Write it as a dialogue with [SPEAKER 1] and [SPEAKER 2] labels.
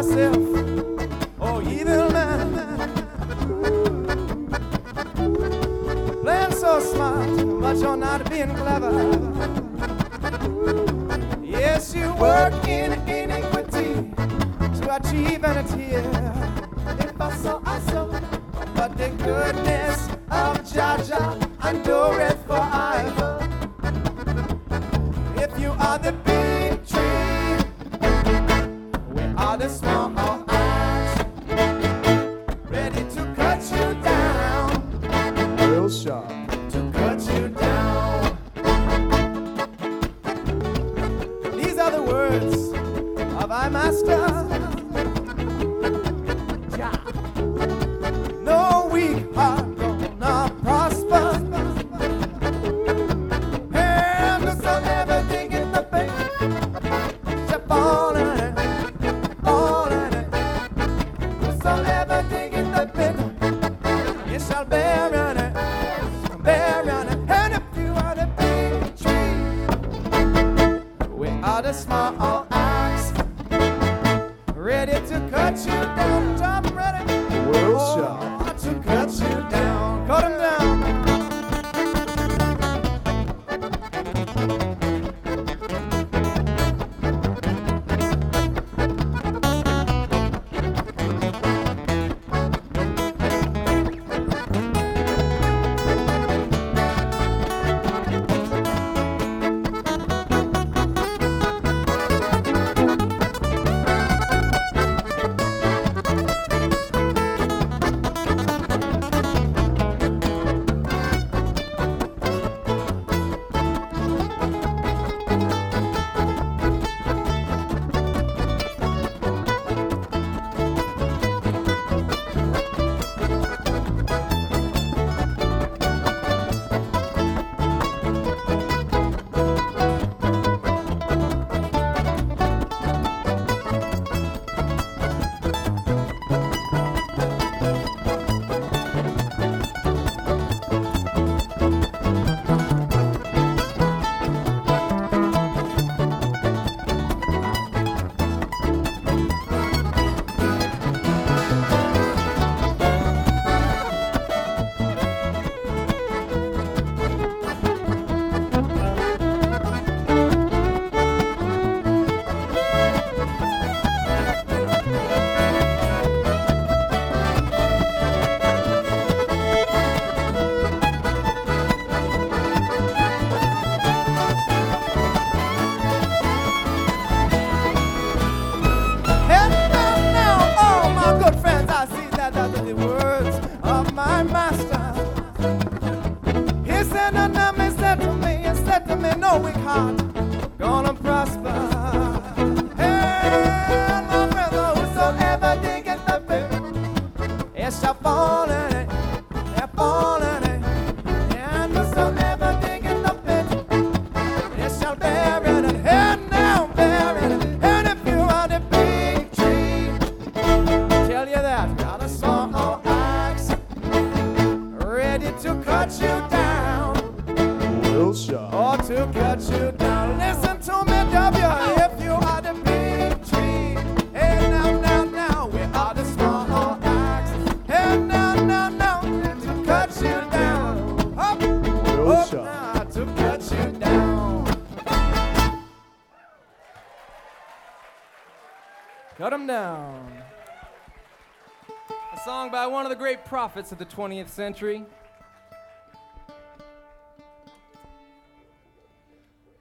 [SPEAKER 1] myself, oh evil man, playing so smart, but you're not being clever. Yes, you work in iniquity to achieve vanity. If I saw, but the goodness of Jah endureth forever. If you are the big tree, we are the small axe, ready to cut you down,
[SPEAKER 2] Real sharp.
[SPEAKER 1] to cut you down. These are the words of our master. Jah. No weak heart gonna prosper. And whosoever diggeth the pit shall fall in it, fall in it. Whosoever diggeth the pit, it shall bear in it, bear in it. And if you are the big tree, we are the small axe, ready to cut you down. Top ready.
[SPEAKER 2] Real sharp.
[SPEAKER 1] To cut you down, cut him down. The words of my master. He said unto me, said to me, no weak heart gonna prosper. Hey, my brother, whosoever diggeth the pit, it shall fall in it, it fall in it. And whosoever diggeth the pit, it shall bear in it, and now bear in it. And if you are the big tree, tell you that, got a small axe, ready to cut you down,
[SPEAKER 2] Real sharp.
[SPEAKER 1] or to cut you down. Listen to me, W, if you are the big tree. Hey, now, we are the small axe. Hey, now, to cut you down. Up,
[SPEAKER 2] Real
[SPEAKER 1] up
[SPEAKER 2] sharp.
[SPEAKER 1] now, to cut you down. Cut 'em down. A song by one of the great prophets of the 20th century.